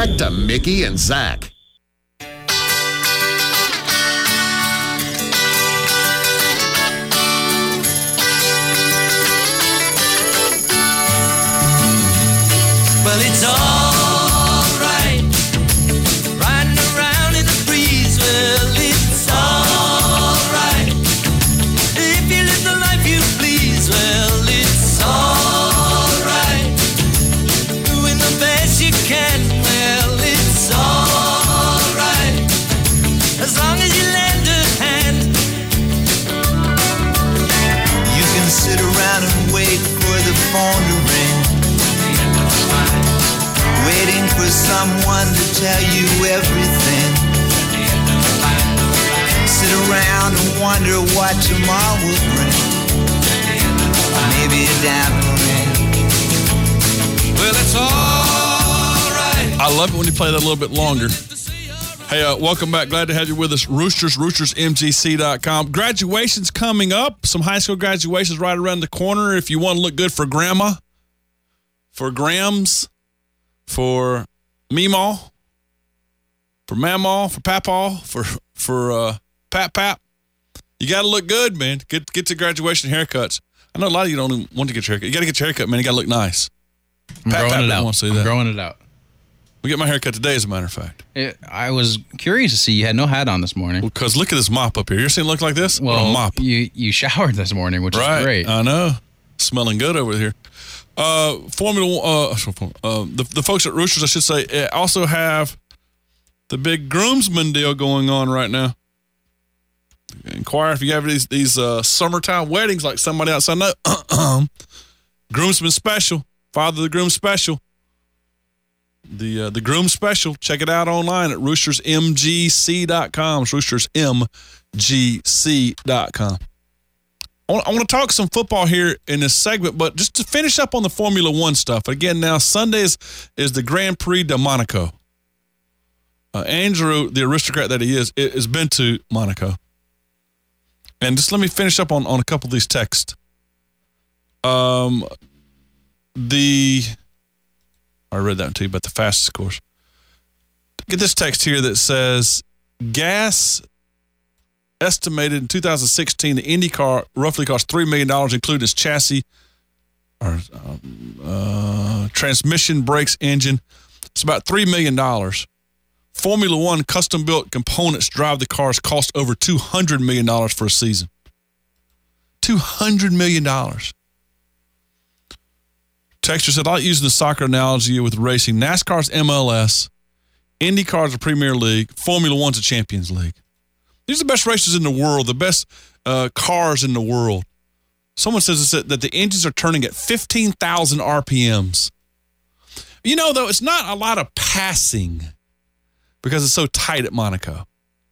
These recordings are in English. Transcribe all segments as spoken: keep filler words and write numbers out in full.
Back to Mickey and Zach. Well, it's all right, riding around in the breeze. Well, it's all right, if you live the life you please. Well, it's all right, doing the best you can. Well, it's all right, as long as you lend a hand. You can sit around and wait for the phone to ring, waiting for someone to tell you everything. Sit around and wonder what tomorrow will bring. Maybe a diamond ring. Well, it's all right. I love it when you play that a little bit longer. Hey, uh, welcome back. Glad to have you with us. Roosters, roosters m g c dot com. Graduation's coming up. Some high school graduations right around the corner. If you want to look good for grandma, for Grams, for Meemaw, for Mamaw, for Papaw, for for uh, Pap Pap. You got to look good, man. Get get to graduation haircuts. I know a lot of you don't even want to get your haircut. You got to get your haircut, man. You got to look nice. I'm Pat, growing Pat it out. Want to see I'm that. growing it out. We get my haircut today, as a matter of fact. It, I was curious to see you had no hat on this morning. Because look at this mop up here. You ever seen it look like this? Well, what a mop. You, you showered this morning, which right. is great. I know. Smelling good over here. Uh, Formula One, uh, uh, the, the folks at Roosters, I should say, also have the big groomsman deal going on right now. Inquire if you have these these uh, summertime weddings like somebody else I know. Groomsman special, Father of the Groom special. The uh, the groom special. Check it out online at roosters m g c dot com. It's roosters m g c dot com. I want, I want to talk some football here in this segment, but just to finish up on the Formula One stuff. Again, now Sundays is the Grand Prix de Monaco. Uh, Andrew, the aristocrat that he is, has been to Monaco. And just let me finish up on, on a couple of these texts. Um, the I read that one to you, but the fastest course. Get this text here that says gas estimated in two thousand sixteen, the Indy car roughly cost three million dollars, including its chassis, or um, uh, transmission, brakes, engine. It's about three million dollars. Formula One custom-built components drive the cars cost over two hundred million dollars for a season. two hundred million dollars. Texture said, I like using the soccer analogy with racing. NASCAR's M L S, IndyCar's a Premier League, Formula One's a Champions League. These are the best races in the world, the best uh, cars in the world. Someone says that the engines are turning at fifteen thousand R P Ms. You know, though, it's not a lot of passing because it's so tight at Monaco.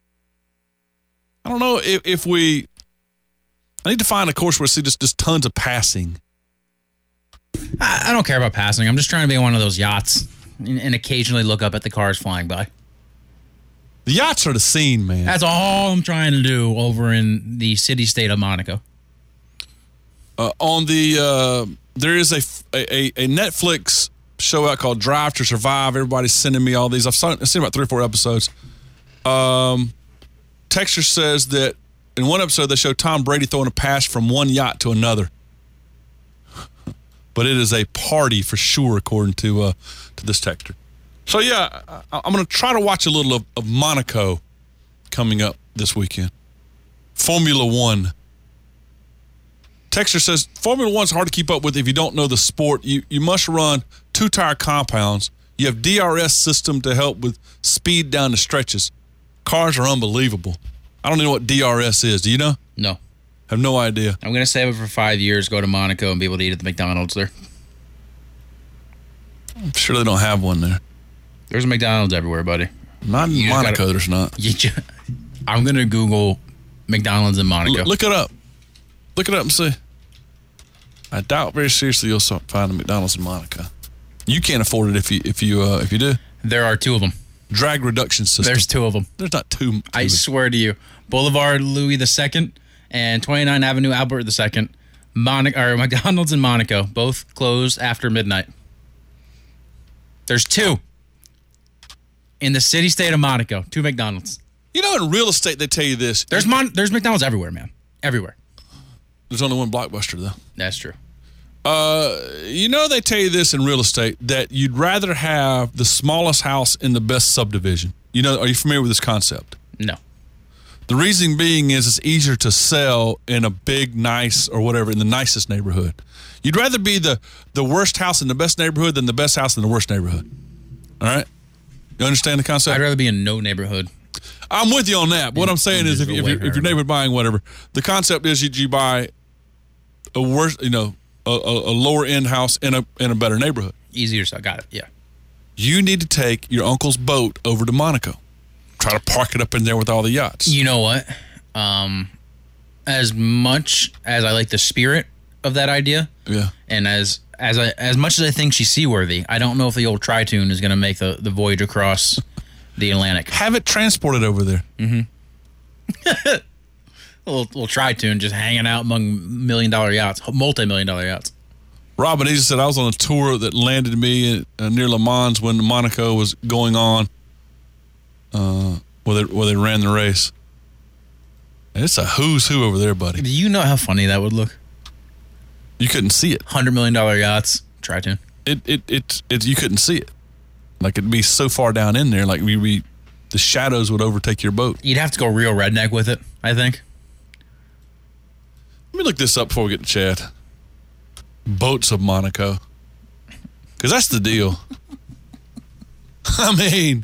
I don't know if, if we – I need to find a course where we see just, just tons of passing. I, I don't care about passing. I'm just trying to be on one of those yachts and, and occasionally look up at the cars flying by. The yachts are the scene, man. That's all I'm trying to do over in the city-state of Monaco. Uh, on the uh, there is a, a a Netflix show out called Drive to Survive. Everybody's sending me all these. I've seen, I've seen about three or four episodes. Um, Texture says that in one episode they show Tom Brady throwing a pass from one yacht to another. But it is a party for sure, according to uh, to this texture. So yeah, I, I'm going to try to watch a little of, of Monaco coming up this weekend. Formula One. Texture says, Formula One's hard to keep up with if you don't know the sport. You you must run two-tire compounds. You have D R S system to help with speed down the stretches. Cars are unbelievable. I don't know what D R S is. Do you know? No. I have no idea. I'm going to save it for five years, go to Monaco, and be able to eat at the McDonald's there. I'm sure they don't have one there. There's a McDonald's everywhere, buddy. Not in You just Monaco, gotta- there's not. You ju- I'm going to Google McDonald's in Monaco. L- look it up. Look it up and see. I doubt very seriously you'll find a McDonald's in Monaco. You can't afford it if you if you uh, if you do. There are two of them. Drag reduction system. There's two of them. There's not two. two I swear to you. Boulevard Louis the Second and twenty-ninth Avenue Albert the Second. Mon- or McDonald's in Monaco. Both closed after midnight. There's two. in the city state of Monaco, two McDonald's. You know, in real estate, they tell you this. There's Mon- there's McDonald's everywhere, man. Everywhere. There's only one Blockbuster, though. That's true. Uh, you know, they tell you this in real estate, that you'd rather have the smallest house in the best subdivision. You know, are you familiar with this concept? No. The reason being is it's easier to sell in a big, nice, or whatever, in the nicest neighborhood. You'd rather be the, the worst house in the best neighborhood than the best house in the worst neighborhood. All right? You understand the concept? I'd rather be in no neighborhood. I'm with you on that. But what I'm saying is, if, if, you're, if your neighbor buying whatever, the concept is you, you buy a worse, you know, a, a, a lower end house in a in a better neighborhood. Easier, so I got it. Yeah. You need to take your uncle's boat over to Monaco. Try to park it up in there with all the yachts. You know what? Um, as much as I like the spirit of that idea, yeah, and as as I as much as I think she's seaworthy, I don't know if the old Tritune is going to make the, the voyage across the Atlantic. Have it transported over there. Mm-hmm. a little, little Tritune just hanging out among million dollar yachts, multi million dollar yachts. Robin Easy said I was on a tour that landed me uh, near Le Mans when Monaco was going on, uh, where they where they ran the race. And it's a who's who over there, buddy. Do you know how funny that would look? You couldn't see it. Hundred million dollar yachts, Tritune. It it it it you couldn't see it. Like it'd be so far down in there, like we we the shadows would overtake your boat. You'd have to go real redneck with it, I think. Let me look this up before we get to Chad. Boats of Monaco. Because that's the deal. I mean,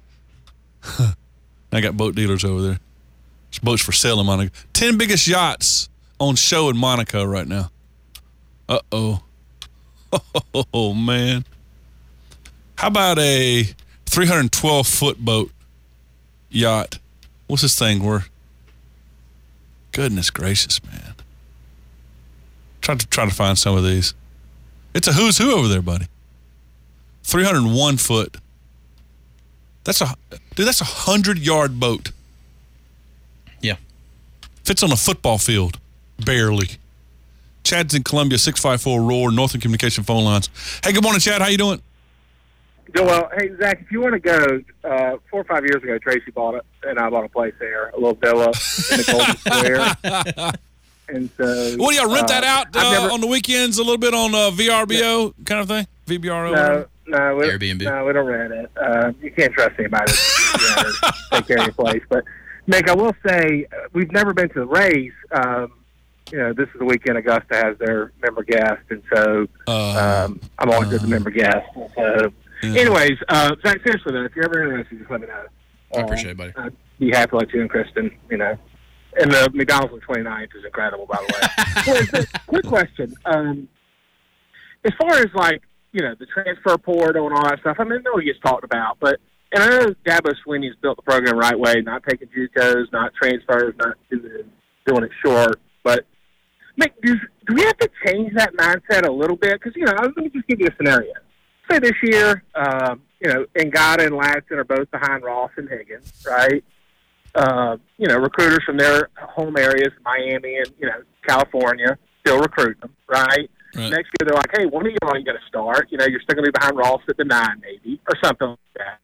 I got boat dealers over there. There's boats for sale in Monaco. Ten biggest yachts on show in Monaco right now. Uh-oh. Oh, man. How about a three hundred twelve foot boat yacht? What's this thing worth? Goodness gracious, man. Try to try to find some of these. It's a who's who over there, buddy. three hundred one foot. That's a dude. That's a hundred yard boat. Yeah, fits on a football field, barely. Chad's in Columbia, six five four roar Northern Communication phone lines. Hey, good morning, Chad. How you doing? Doing well. Hey, Zach, if you want to go, uh, four or five years ago, Tracy bought it, and I bought a place there, a little villa in the Golden Square. And so, what do y'all rent uh, that out uh, never, on the weekends a little bit on uh, V R B O kind of thing? V B R O? No, no, we, Airbnb. No, we don't rent it. Uh, you can't trust anybody to you know, take care of your place. But, Nick, I will say, uh, we've never been to the race. Um, you know, this is the weekend Augusta has their member guest, and so uh, um, I'm always uh, at the member guest. So, yeah. Anyways, uh, Zach, seriously, though, if you're ever interested, just let me know. I appreciate it, buddy. Uh, I'd be happy to let you and Kristen, you know. And the McDonald's on twenty-ninth is incredible, by the way. Well, it's a quick question. Um, as far as, like, you know, the transfer portal and all that stuff, I mean, I know it gets talked about, but, and I know Dabo Swinney's built the program the right way, not taking JUCOs, not transfers, not doing, doing it short, but, Mick, do, do we have to change that mindset a little bit? Because, you know, let me just give you a scenario. Say this year, um, you know, Ngata and Ladson are both behind Ross and Higgins, right? Uh, you know, recruiters from their home areas, Miami and, you know, California, still recruit them, right? right? Next year, they're like, hey, one of you ain't going to start. You know, you're still going to be behind Ross at the nine, maybe, or something like that.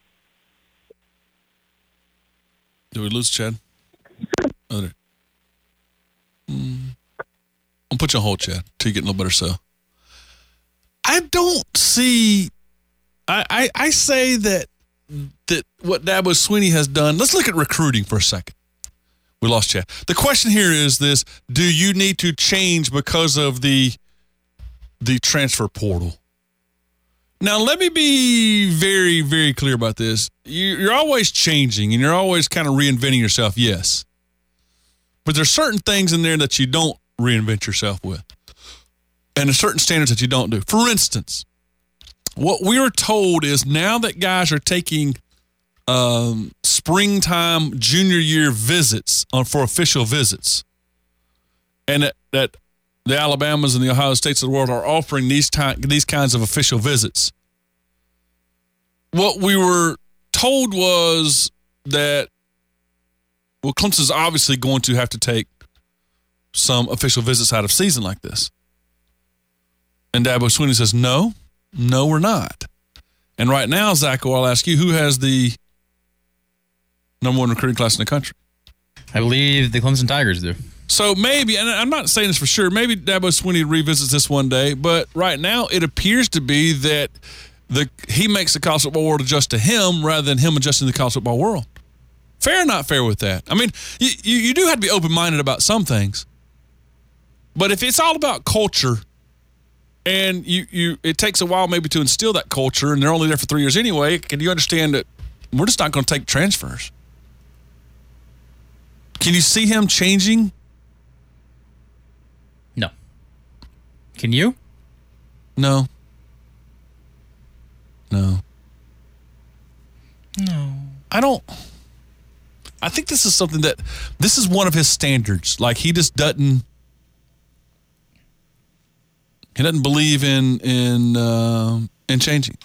Did we lose Chad? Oh, there. Mm. I'll put you on hold, Chad, till you get a little better cell. I don't see. I, I, I say that that what Dabo Swinney has done. Let's look at recruiting for a second. We lost Chad. The question here is this: do you need to change because of the the transfer portal? Now, let me be very, very clear about this. You, you're always changing, and you're always kind of reinventing yourself. Yes, but there's certain things in there that you don't reinvent yourself with, and there's certain standards that you don't do. For instance, what we are told is now that guys are taking um, springtime junior year visits on for official visits, and that, that the Alabamas and the Ohio States of the world are offering these ty- these kinds of official visits. What we were told was that, well, Clemson's obviously going to have to take some official visits out of season like this. And Dabo Swinney says, no, no, we're not. And right now, Zach, well, I'll ask you, who has the number one recruiting class in the country? I believe the Clemson Tigers do. So maybe, and I'm not saying this for sure, maybe Dabo Swinney revisits this one day, but right now it appears to be that the he makes the college football world adjust to him rather than him adjusting to the college football world. Fair or not fair with that? I mean, you, you, you do have to be open-minded about some things, but if it's all about culture and you, you it takes a while maybe to instill that culture and they're only there for three years anyway, can you understand that we're just not going to take transfers? Can you see him changing? No. Can you? No. No. No. I don't. I think this is something that, this is one of his standards. Like, he just doesn't, he doesn't believe in, in, uh, in changing.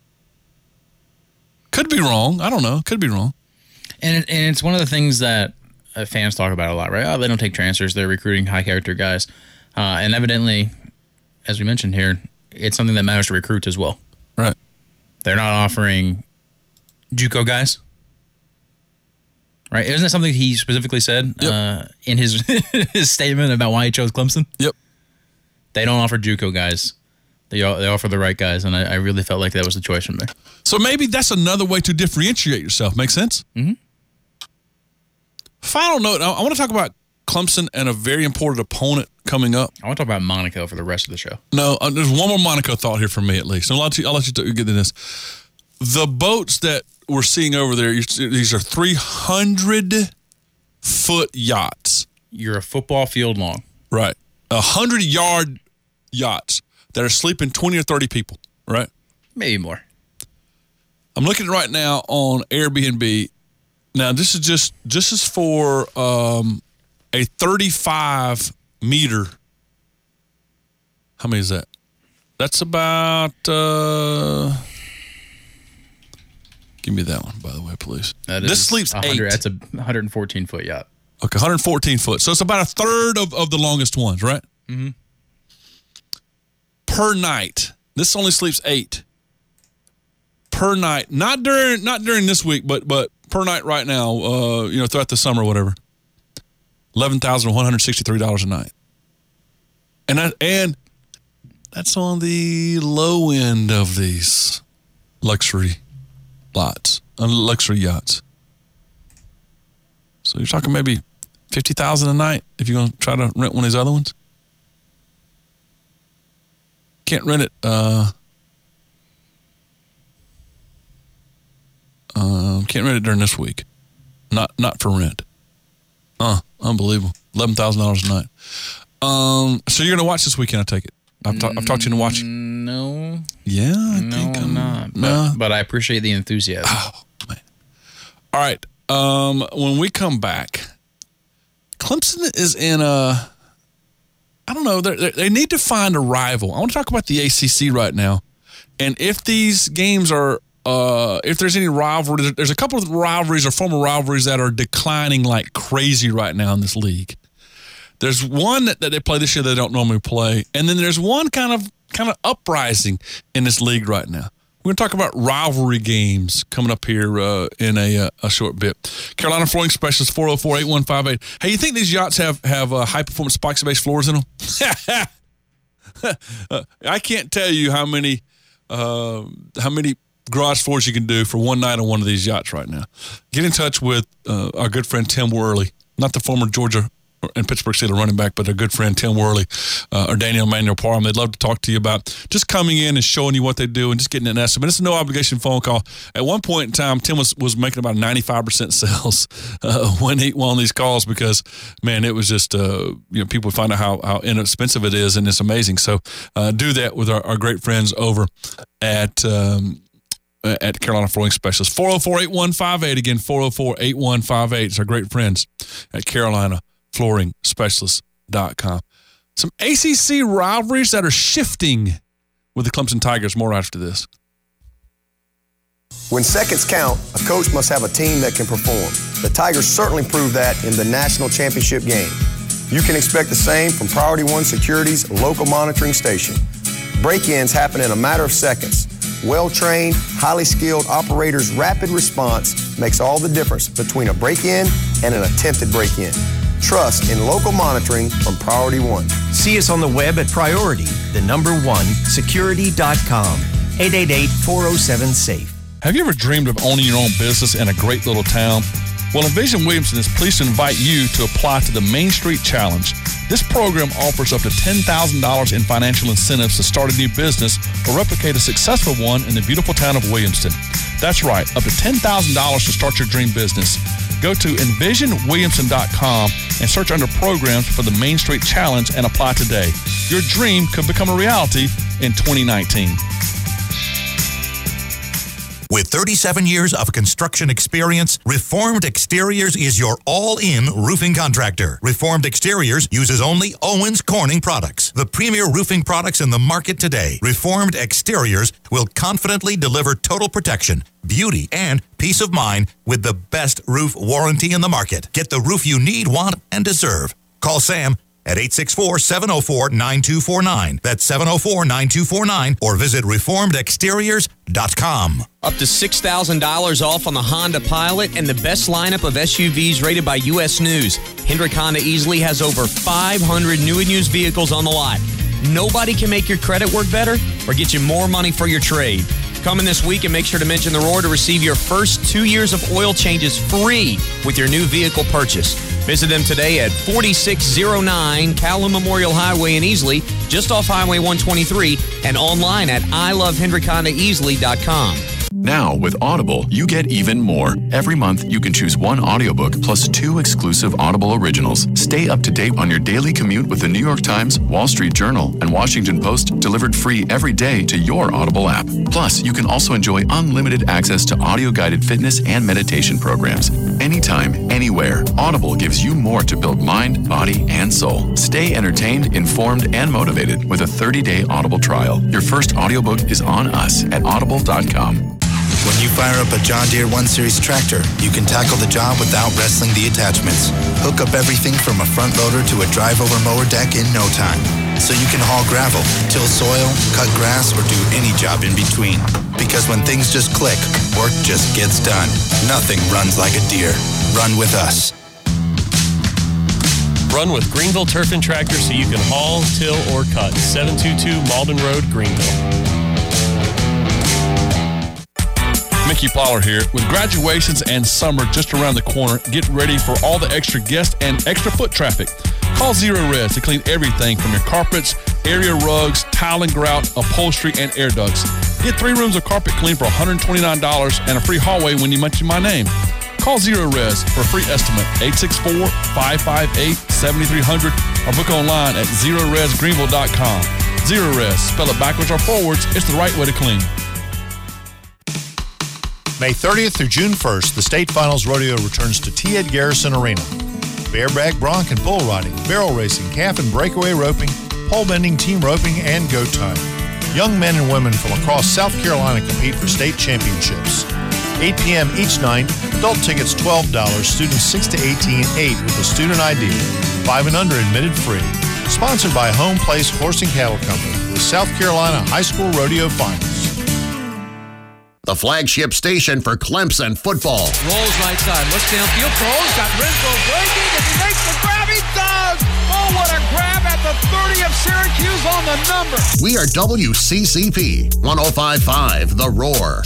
Could be wrong. I don't know. Could be wrong. And, it, and it's one of the things that uh, fans talk about a lot, right? Oh, they don't take transfers. They're recruiting high-character guys. Uh, and evidently, as we mentioned here, it's something that matters to recruits as well. Right. They're not offering JUCO guys. Right? Isn't that something he specifically said Yep. uh, in his his statement about why he chose Clemson? Yep. They don't offer JUCO guys. They they offer the right guys, and I, I really felt like that was the choice from there. So maybe that's another way to differentiate yourself. Make sense? Mm-hmm. Final note, I, I want to talk about Clemson and a very important opponent coming up. I want to talk about Monaco for the rest of the show. No, uh, there's one more Monaco thought here for me at least. I'll let you, I'll let you t- get to this. The boats that we're seeing over there, these are three hundred foot yachts. You're a football field long. Right. one hundred yard yachts that are sleeping twenty or thirty people, right? Maybe more. I'm looking right now on Airbnb. Now, this is just, this is for um, a thirty-five meter. How many is that? That's about, uh, give me that one, by the way, please. That this is sleeps one eight. hundred. That's a one hundred fourteen foot yacht. Okay, one hundred fourteen foot. So it's about a third of, of the longest ones, right? Mm-hmm. Per night. This only sleeps eight. Per night. Not during not during this week, but but per night right now, uh, you know, throughout the summer or whatever. eleven thousand one hundred sixty-three dollars a night. And that, and that's on the low end of these luxury lots, uh, luxury yachts. So you're talking maybe fifty thousand dollars a night if you're going to try to rent one of these other ones. Can't rent it. Uh, uh, can't rent it during this week. Not not for rent. Uh, unbelievable. eleven thousand dollars a night. Um, so you're going to watch this weekend, I take it. I've, ta- I've talked you into watching. No. Yeah, I No, think I'm I'm not. No. But, but I appreciate the enthusiasm. Oh, man. All right. Um, when we come back, Clemson is in a, I don't know, they they need to find a rival. I want to talk about the A C C right now. And if these games are, uh, if there's any rivalry, there's a couple of rivalries or former rivalries that are declining like crazy right now in this league. There's one that, that they play this year they don't normally play. And then there's one kind of kind of uprising in this league right now. We're going to talk about rivalry games coming up here uh, in a, uh, a short bit. Carolina Flooring Specialist, four oh four, eight one five eight. Hey, you think these yachts have, have uh, high-performance spikes-based floors in them? uh, I can't tell you how many uh, how many garage floors you can do for one night on one of these yachts right now. Get in touch with uh, our good friend Tim Worley, not the former Georgia and Pittsburgh Steelers running back, but a good friend, Tim Worley, uh, or Daniel Manuel Parham. They'd love to talk to you about just coming in and showing you what they do and just getting an estimate. It's a no-obligation phone call. At one point in time, Tim was, was making about ninety-five percent sales uh, when he won these calls because, man, it was just, uh, you know, people would find out how, how inexpensive it is, and it's amazing. So uh, do that with our, our great friends over at um, at Carolina Flooring Specialist. four oh four, eight one five eight. Again, four oh four, eight one five eight. It's our great friends at Carolina Flooring Specialist dot com. Some A C C rivalries that are shifting with the Clemson Tigers. More after this. When seconds count, a coach must have a team that can perform. The Tigers certainly proved that in the national championship game. You can expect the same from Priority One Security's local monitoring station. Break-ins happen in a matter of seconds. Well-trained, highly skilled operators' rapid response makes all the difference between a break-in and an attempted break-in. Trust in local monitoring from Priority One. See us on the web at Priority, the number one, security dot com. eight eight eight, four oh seven, SAFE. Have you ever dreamed of owning your own business in a great little town? Well, Envision Williamson is pleased to invite you to apply to the Main Street Challenge. This program offers up to ten thousand dollars in financial incentives to start a new business or replicate a successful one in the beautiful town of Williamston. That's right, up to ten thousand dollars to start your dream business. Go to envision williamson dot com and search under programs for the Main Street Challenge and apply today. Your dream could become a reality in twenty nineteen. With thirty-seven years of construction experience, Reformed Exteriors is your all-in roofing contractor. Reformed Exteriors uses only Owens Corning products, the premier roofing products in the market today. Reformed Exteriors will confidently deliver total protection, beauty, and peace of mind with the best roof warranty in the market. Get the roof you need, want, and deserve. Call Sam at eight six four, seven oh four, nine two four nine. That's seven oh four, nine two four nine, or visit reformed exteriors dot com. Up to six thousand dollars off on the Honda Pilot and the best lineup of S U Vs rated by U S News. Hendrick Honda easily has over five hundred new and used vehicles on the lot. Nobody can make your credit work better or get you more money for your trade. Come in this week and make sure to mention the Roar to receive your first two years of oil changes free with your new vehicle purchase. Visit them today at forty-six oh nine Callum Memorial Highway in Easley, just off Highway one twenty-three, and online at i love hendrick honda easley dot com. Now, with Audible, you get even more. Every month, you can choose one audiobook plus two exclusive Audible originals. Stay up to date on your daily commute with the New York Times, Wall Street Journal, and Washington Post delivered free every day to your Audible app. Plus, you can also enjoy unlimited access to audio-guided fitness and meditation programs. Anytime, anywhere, Audible gives you more to build mind, body, and soul. Stay entertained, informed, and motivated with a thirty-day Audible trial. Your first audiobook is on us at audible dot com. When you fire up a John Deere one series tractor, you can tackle the job without wrestling the attachments. Hook up everything from a front loader to a drive-over mower deck in no time. So you can haul gravel, till soil, cut grass, or do any job in between. Because when things just click, work just gets done. Nothing runs like a Deere. Run with us. Run with Greenville Turf and Tractor so you can haul, till, or cut. seven two two Malden Road, Greenville. Mickey Plower here. With graduations and summer just around the corner, get ready for all the extra guests and extra foot traffic. Call Zero Res to clean everything from your carpets, area rugs, tile and grout, upholstery, and air ducts. Get three rooms of carpet clean for one hundred twenty-nine dollars and a free hallway when you mention my name. Call Zero Res for a free estimate, eight six four, five five eight, seven three zero zero, or book online at zero res greenville dot com. Zero Res, spell it backwards or forwards, it's the right way to clean. May thirtieth through June first, the State Finals Rodeo returns to T. Ed Garrison Arena. Bareback, bronc, and bull riding, barrel racing, calf and breakaway roping, pole bending, team roping, and goat tying. Young men and women from across South Carolina compete for state championships. eight p.m. each night, adult tickets twelve dollars, students six to eighteen, eight with a student I D, five and under admitted free. Sponsored by Home Place Horse and Cattle Company, the South Carolina High School Rodeo Finals. The flagship station for Clemson football. Rolls right side, looks downfield, throws, got Renfro breaking, and he makes the grab, he does! Oh, what a grab at the thirty of Syracuse on the number. We are W C C P, one oh five point five, The Roar.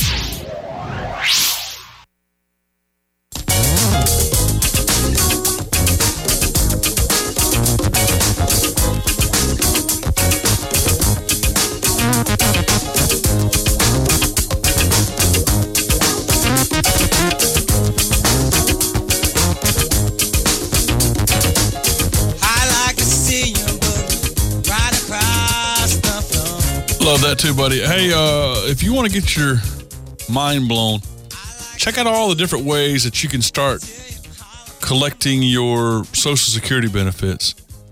Love that too, buddy. Hey, uh, if you want to get your mind blown, check out all the different ways that you can start collecting your Social Security benefits.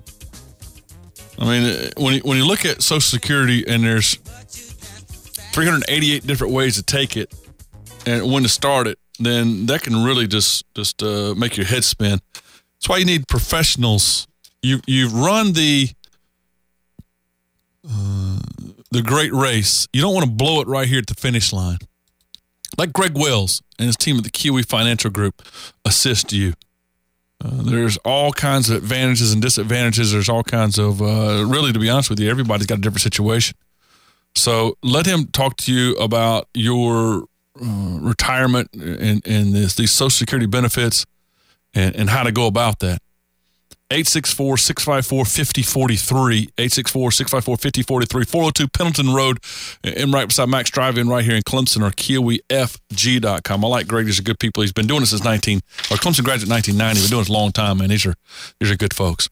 I mean, when you, when you look at Social Security and there's three hundred eighty-eight different ways to take it and when to start it, then that can really just just uh, make your head spin. That's why you need professionals. You you've run the. Uh, the great race, you don't want to blow it right here at the finish line. Let Greg Wells and his team at the Kiwi Financial Group assist you. Uh, there's all kinds of advantages and disadvantages. There's all kinds of, uh, really, to be honest with you, everybody's got a different situation. So let him talk to you about your uh, retirement and, and this, these Social Security benefits and, and how to go about that. eight six four, six five four, five oh four three, eight six four, six five four, five oh four three, four oh two Pendleton Road, and right beside Max Drive-In right here in Clemson, or Kiwi F G dot com. I like Greg. These are good people. He's been doing this since nineteen, or Clemson graduate nineteen ninety. Been doing this a long time, man. These are, these are good folks.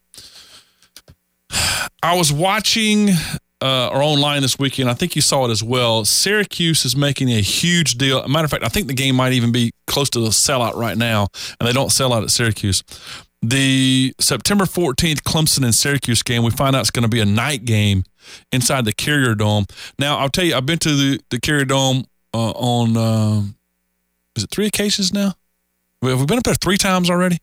I was watching uh, or online this weekend. I think you saw it as well. Syracuse is making a huge deal. As a matter of fact, I think the game might even be close to the sellout right now, and they don't sell out at Syracuse. The September fourteenth Clemson and Syracuse game, we find out it's going to be a night game inside the Carrier Dome. Now, I'll tell you, I've been to the, the Carrier Dome uh, on, uh, is it three occasions now? Have we been up there three times already?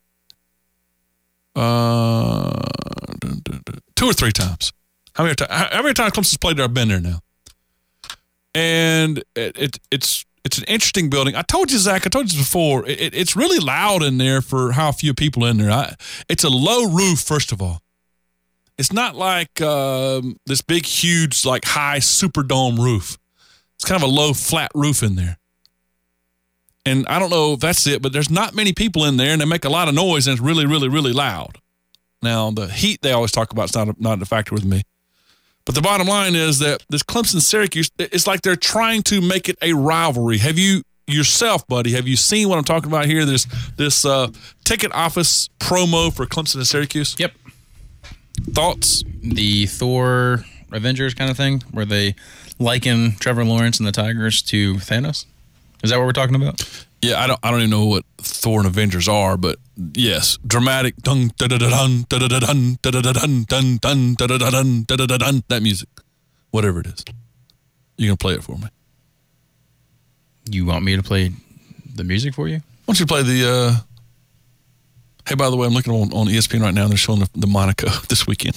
Uh, two or three times. How many, how many times Clemson's played there? I've been there now. And it, it it's it's an interesting building. I told you, Zach, I told you this before, it, it, it's really loud in there for how few people in there. I, it's a low roof, first of all. It's not like um, this big, huge, like high Superdome roof. It's kind of a low, flat roof in there. And I don't know if that's it, but there's not many people in there, and they make a lot of noise, and it's really, really, really loud. Now, the heat they always talk about is not a, not a factor with me. But the bottom line is that this Clemson-Syracuse, it's like they're trying to make it a rivalry. Have you yourself, buddy, have you seen what I'm talking about here? This this uh, ticket office promo for Clemson and Syracuse? Yep. Thoughts? The Thor Avengers kind of thing, where they liken Trevor Lawrence and the Tigers to Thanos? Is that what we're talking about? Yeah, I don't I don't even know what Thor and Avengers are, but yes, dramatic dun da da da dun da da da dun da da da dun dun dun da da da dun da da da dun, that music, whatever it is. You gonna play it for me? You want me to play the music for you? Why don't you play the? Uh, hey, by the way, I'm looking on, on E S P N right now. They're showing the, the Monaco this weekend.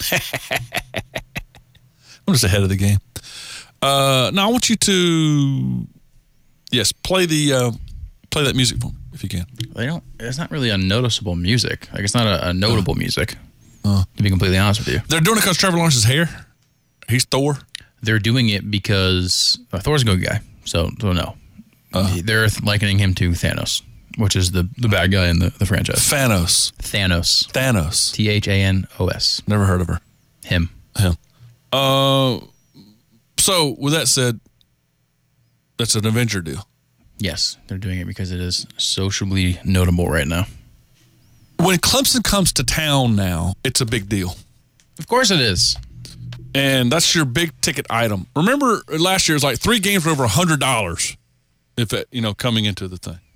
I'm just ahead of the game. Uh, now I want you to, yes, play the. Uh, Play that music for me, if you can. They don't. It's not really a noticeable music. Like, it's not a, a notable uh, music, uh, to be completely honest with you. They're doing it because Trevor Lawrence's hair? He's Thor? They're doing it because uh, Thor's a good guy, so, so no. Uh, They're likening him to Thanos, which is the, the bad guy in the, the franchise. Thanos. Thanos. Thanos. T H A N O S. Never heard of her. Him. Him. Uh, so, with that said, that's an Avenger deal. Yes, they're doing it because it is socially notable right now. When Clemson comes to town now, it's a big deal. Of course it is. And that's your big ticket item. Remember last year it was like three games for over one hundred dollars if it, you know, coming into the thing.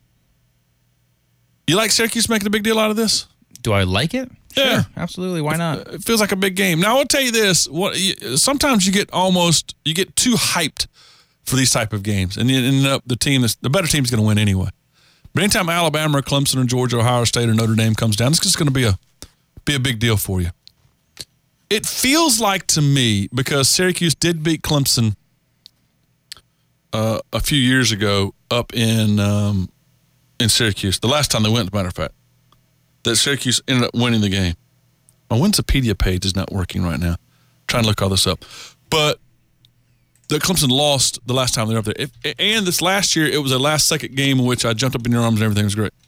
You like Syracuse making a big deal out of this? Do I like it? Yeah. Sure, absolutely. Why not? It feels like a big game. Now, I'll tell you this. What sometimes you get almost, you get too hyped for these type of games, and you end up the team, that's, the better team is going to win anyway. But anytime Alabama or Clemson or Georgia, Ohio State or Notre Dame comes down, it's just going to be a be a big deal for you. It feels like to me, because Syracuse did beat Clemson uh, a few years ago up in um, in Syracuse, the last time they went, as a matter of fact, that Syracuse ended up winning the game. My Wikipedia page is not working right now. I'm trying to look all this up. But that Clemson lost the last time they were up there. If, and this last year, it was a last-second game in which I jumped up in your arms and everything was great.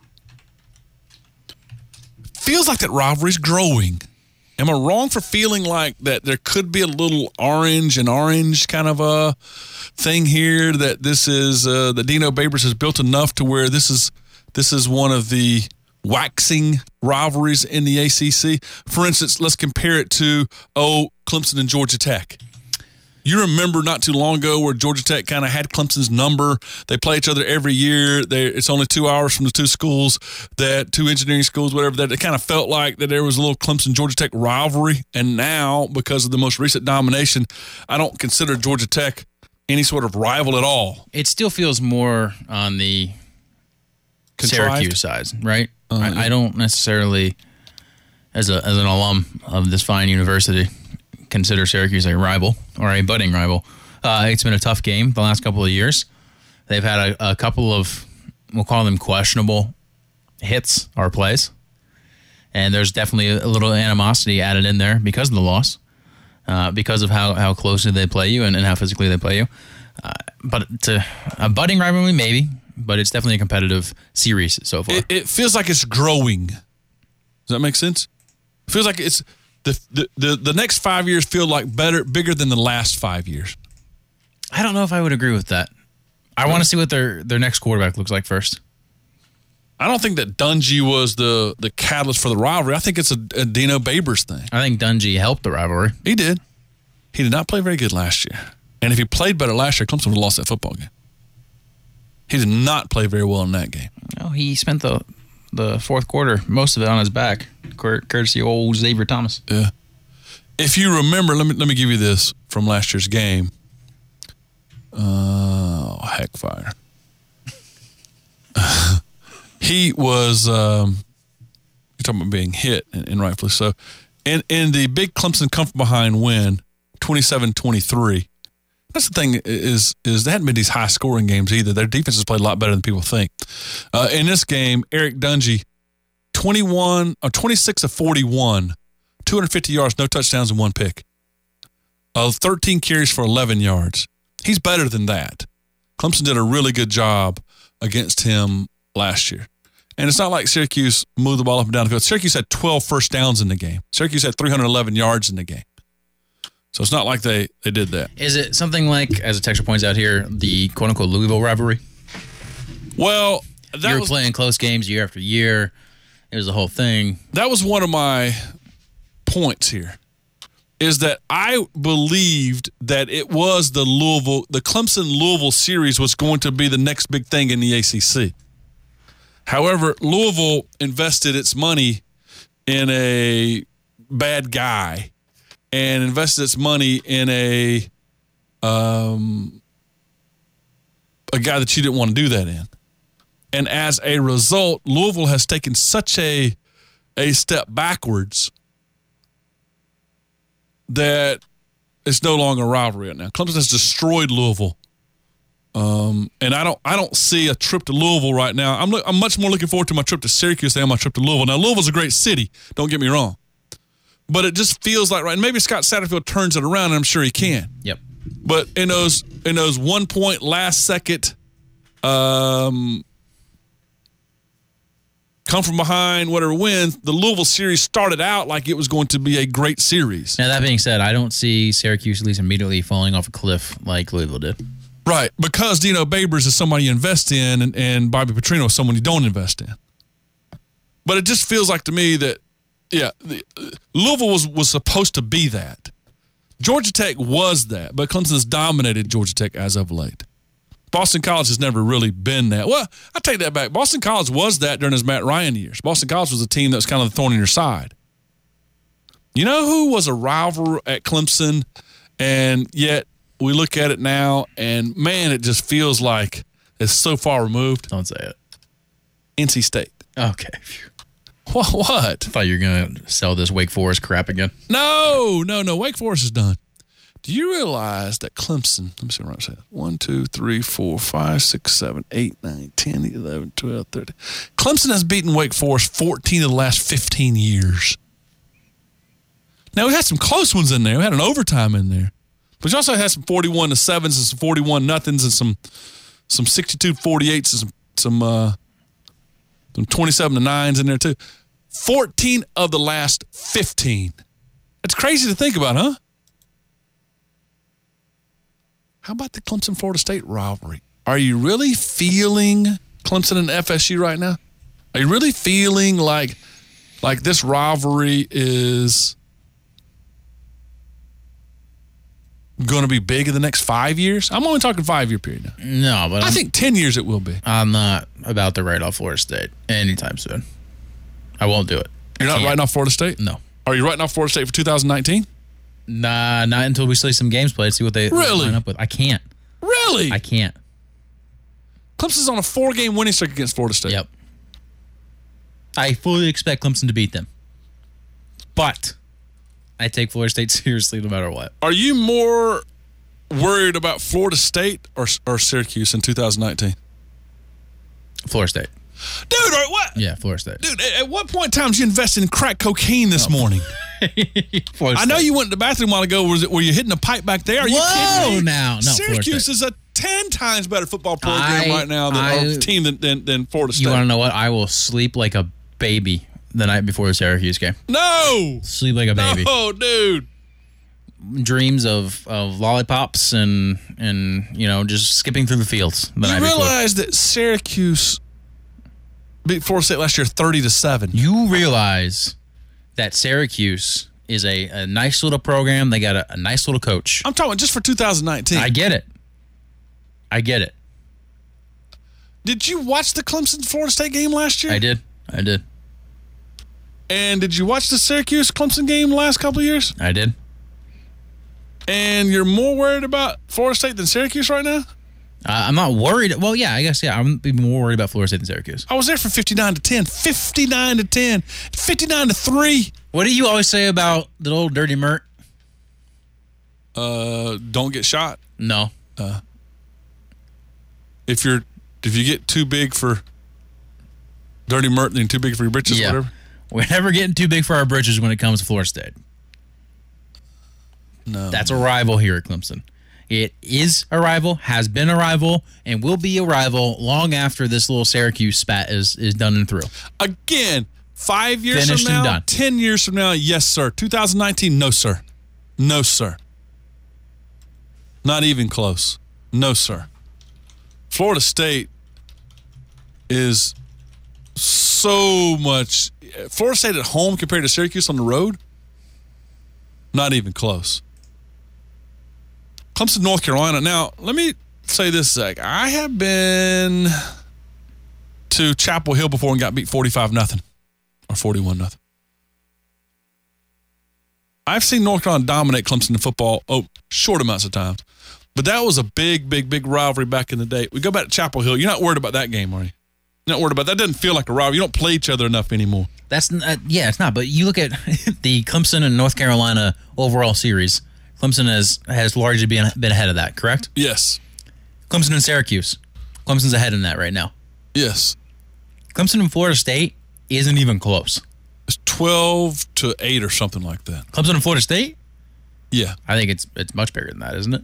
Feels like that rivalry's growing. Am I wrong for feeling like that there could be a little orange and orange kind of a thing here, that this is, uh, that Dino Babers has built enough to where this is this is one of the waxing rivalries in the A C C? For instance, let's compare it to, oh, Clemson and Georgia Tech. You remember not too long ago where Georgia Tech kind of had Clemson's number. They play each other every year. They, it's only two hours from the two schools, that two engineering schools, whatever, that it kind of felt like that there was a little Clemson-Georgia Tech rivalry. And now, because of the most recent domination, I don't consider Georgia Tech any sort of rival at all. It still feels more on the Contrived? Syracuse side, right? Uh, I, yeah. I don't necessarily, as a as an alum of this fine university, consider Syracuse a rival or a budding rival. Uh, it's been a tough game the last couple of years. They've had a, a couple of, we'll call them questionable hits or plays. And there's definitely a little animosity added in there because of the loss, uh, because of how, how closely they play you and, and how physically they play you. Uh, but to a budding rivalry, maybe, but it's definitely a competitive series so far. It, it feels like it's growing. Does that make sense? It feels like it's the, the the the next five years feel like better, bigger than the last five years. I don't know if I would agree with that. I want to see what their, their next quarterback looks like first. I don't think that Dungy was the, the catalyst for the rivalry. I think it's a, a Dino Babers thing. I think Dungy helped the rivalry. He did. He did not play very good last year. And if he played better last year, Clemson would have lost that football game. He did not play very well in that game. No, he spent the the fourth quarter, most of it on his back, courtesy of old Xavier Thomas. Yeah. If you remember, let me let me give you this from last year's game. Oh, heck fire. He was, um, you're talking about being hit, and, and rightfully so. In, in the big Clemson come from behind win, twenty-seven twenty-three, that's the thing is, is they hadn't been these high-scoring games either. Their defense has played a lot better than people think. Uh, in this game, Eric Dungy, twenty-one, or twenty-six of forty-one, two hundred fifty yards, no touchdowns, and one pick. Uh, thirteen carries for eleven yards. He's better than that. Clemson did a really good job against him last year. And it's not like Syracuse moved the ball up and down the field. Syracuse had twelve first downs in the game. Syracuse had three hundred eleven yards in the game. So it's not like they, they did that. Is it something like, as a texter points out here, the quote-unquote Louisville rivalry? Well, that you were was, playing close games year after year. It was the whole thing. That was one of my points here, is that I believed that it was the Louisville, the Clemson-Louisville series was going to be the next big thing in the A C C. However, Louisville invested its money in a bad guy and invested its money in a um, a guy that you didn't want to do that in. And as a result, Louisville has taken such a a step backwards that it's no longer a rivalry right now. Clemson has destroyed Louisville. Um, and I don't, I don't see a trip to Louisville right now. I'm, I'm much more looking forward to my trip to Syracuse than my trip to Louisville. Now, Louisville's a great city. Don't get me wrong, but it just feels like right. And maybe Scott Satterfield turns it around, and I'm sure he can. Yep. But in those, in those one point last second, um, come from behind, whatever wins, the Louisville series started out like it was going to be a great series. Now that being said, I don't see Syracuse at least immediately falling off a cliff like Louisville did. Right, because Dino Babers is somebody you invest in, and, and Bobby Petrino is someone you don't invest in. But it just feels like to me that, yeah, the, uh, Louisville was, was supposed to be that. Georgia Tech was that, but Clemson's dominated Georgia Tech as of late. Boston College has never really been that. Well, I take that back. Boston College was that during his Matt Ryan years. Boston College was a team that was kind of the thorn in your side. You know who was a rival at Clemson, and yet we look at it now, and, man, it just feels like it's so far removed. Don't say it. N C State. Okay. What? What? I thought you were going to sell this Wake Forest crap again. No, no, no. Wake Forest is done. Do you realize that Clemson, let me see what I'm saying, one, two, three, four, five, six, seven, eight, nine, ten, eleven, twelve, thirteen. Clemson has beaten Wake Forest fourteen of the last fifteen years. Now, we had some close ones in there. We had an overtime in there. But you also had some forty-one to sevens and some forty-one nothings and some some sixty-two forty-eights and some some uh, some twenty-seven to nines in there too. fourteen of the last fifteen. It's crazy to think about, huh? How about the Clemson-Florida State rivalry? Are you really feeling Clemson and F S U right now? Are you really feeling like like this rivalry is going to be big in the next five years? I'm only talking five-year period now. No, but I I'm, think ten years it will be. I'm not about to write off Florida State anytime soon. I won't do it. You're not writing off Florida State? No. Are you writing off Florida State for two thousand nineteen? Nah, not until we see some games played, see what they really? line up with. I can't. Really? I can't. Clemson's on a four-game winning streak against Florida State. Yep. I fully expect Clemson to beat them. But I take Florida State seriously no matter what. Are you more worried about Florida State or or Syracuse in two thousand nineteen? Florida State. Dude, what? Yeah, Florida State. Dude, at what point in time did you invest in crack cocaine this oh. morning? I know you went to the bathroom a while ago. Was it, were you hitting a pipe back there? Are you Whoa, kidding me? now. No, Syracuse is a ten times better football program I, right now than I, our team than, than, than Florida State. You want to know what? I will sleep like a baby the night before the Syracuse game. No! Sleep like a baby. No, dude. Dreams of, of lollipops and, and, you know, just skipping through the fields the you night before. realize that Syracuse beat Florida State last year thirty to seven. You realize that Syracuse is a, a nice little program. They got a, a nice little coach. I'm talking just for two thousand nineteen. I get it. I get it. Did you watch the Clemson-Florida State game last year? I did. I did. And did you watch the Syracuse-Clemson game the last couple of years? I did. And you're more worried about Florida State than Syracuse right now? Uh, I'm not worried. Well, yeah, I guess, yeah. I'm be more worried about Florida State than Syracuse. I was there for fifty-nine to ten. fifty-nine to ten. fifty-nine to three. What do you always say about the old Dirty Mert? Uh, don't get shot. No. Uh, if you're if you get too big for Dirty Mert, then too big for your britches, yeah. whatever. We're never getting too big for our britches when it comes to Florida State. No. That's a rival here at Clemson. It is a rival, has been a rival, and will be a rival long after this little Syracuse spat is, is done and through. Again, five years Finished from now, and done. ten years from now, yes, sir. two thousand nineteen, no, sir. No, sir. Not even close. No, sir. Florida State is so much. Florida State at home compared to Syracuse on the road, not even close. Clemson, North Carolina. Now, let me say this, Zach. I have been to Chapel Hill before and got beat forty-five nothing or forty-one nothing. I've seen North Carolina dominate Clemson in football oh, short amounts of times. But that was a big, big, big rivalry back in the day. We go back to Chapel Hill. You're not worried about that game, are you? You're not worried about that. That doesn't feel like a rivalry. You don't play each other enough anymore. That's uh, yeah, it's not. But you look at the Clemson and North Carolina overall series. Clemson has, has largely been, been ahead of that, correct? Yes. Clemson and Syracuse. Clemson's ahead in that right now. Yes. Clemson and Florida State isn't even close. It's twelve to eight or something like that. Clemson and Florida State? Yeah. I think it's it's much bigger than that, isn't it?